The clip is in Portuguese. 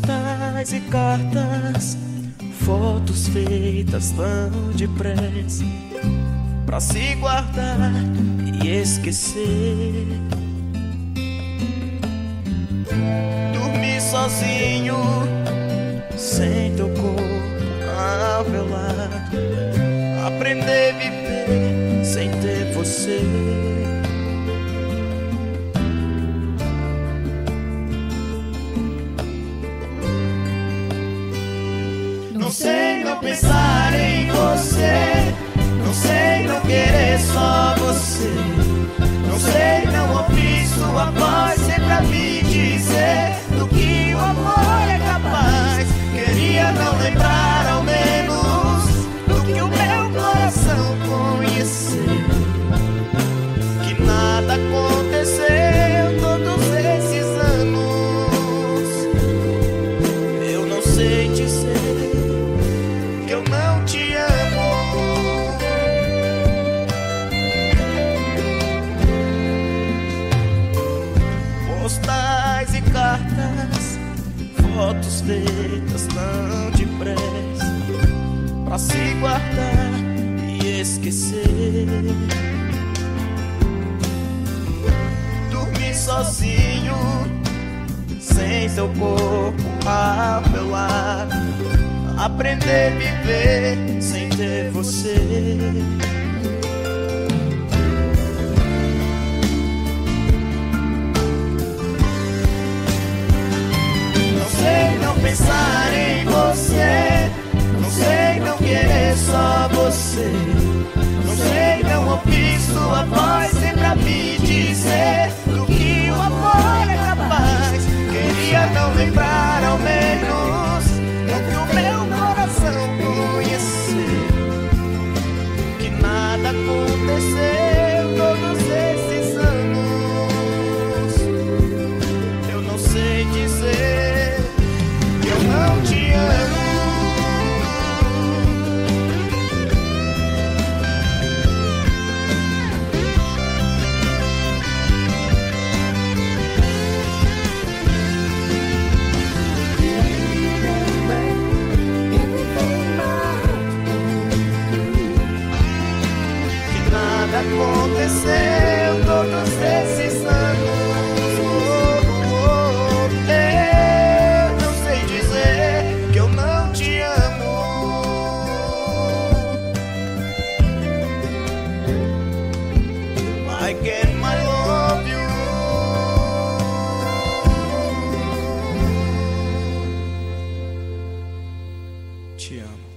Postais e cartas, fotos feitas tão depressa, pra se guardar e esquecer. Dormir sozinho, sem teu corpo ao meu lado. Aprender a viver sem ter você. Não sei não pensar em você, não sei não querer só você, não sei não ouvir sua voz sempre pra me dizer do que o amor é capaz. Queria não lembrar ao menos do que o meu coração conheceu, que nada aconteceu todos esses anos. Eu não sei dizer que eu não te amo. Postais e cartas, fotos feitas tão depressa, pra se guardar e esquecer. Dormir sozinho, sem seu corpo ao meu lado. Aprender a viver sem ter você. Não sei não pensar em você, não sei não querer só você, não sei não ouvir sua voz sempre pra me dizer do que o amor é capaz. Queria não lembrar ao menos do que o meu coração conheceu, que nada aconteceu todos esses anos. Eu não sei dizer que eu não te amo. Aconteceu todos esses anos. Eu não sei dizer que eu não te amo. I can't my love you. Te amo.